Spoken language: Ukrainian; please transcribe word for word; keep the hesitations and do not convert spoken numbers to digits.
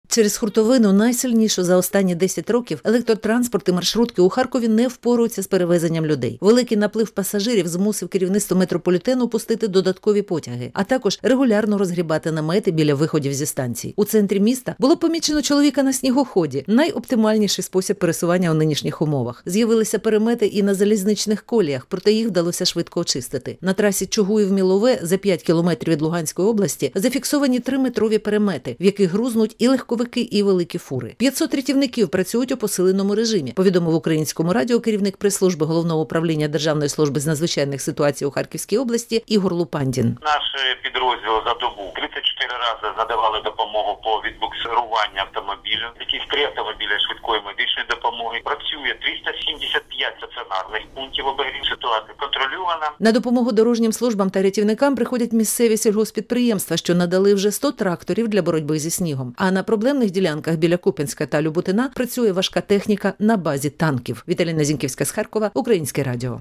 Через хуртовину, найсильнішу за останні десять років, електротранспорт і маршрутки у Харкові не впоруються з перевезенням людей. Великий наплив пасажирів змусив керівництво метрополітену пустити додаткові потяги, а також регулярно розгрібати намети біля виходів зі станцій. У центрі міста було помічено чоловіка на снігоході – найоптимальніший спосіб пересування у нинішніх умовах. З'явилися перемети і на залізничних коліях, проте їх вдалося швидко очистити. На трасі Чугуїв-Мілове за п'ять кілометрів від Луганської області зафіксовані триметрові перемети, в яких грузнуть і легковики, і великі фури. п'ятсот рятівників працюють у посиленому режимі, повідомив Українському радіо керівник прес-служби Головного управління Державної служби з надзвичайних ситуацій у Харківській області Ігор Лупандін. Наш підрозділ за добу тридцять чотири рази надавали допомогу по відбуксируванню автомобілів. Якісь три автомобілі швидкої медичної допомоги. Працює триста сімдесят п'ять стаціонарних пунктів обігрів. Ситуація контрольована. На допомогу дорожнім службам та рятівникам приходять місцеві сільгоспідприємства, що надали вже сто тракторів для боротьби зі снігом. А на проблемних ділянках біля Куп'янська та Люботина працює важка техніка на базі танків. Віталіна Зінківська з Харкова, Українське радіо.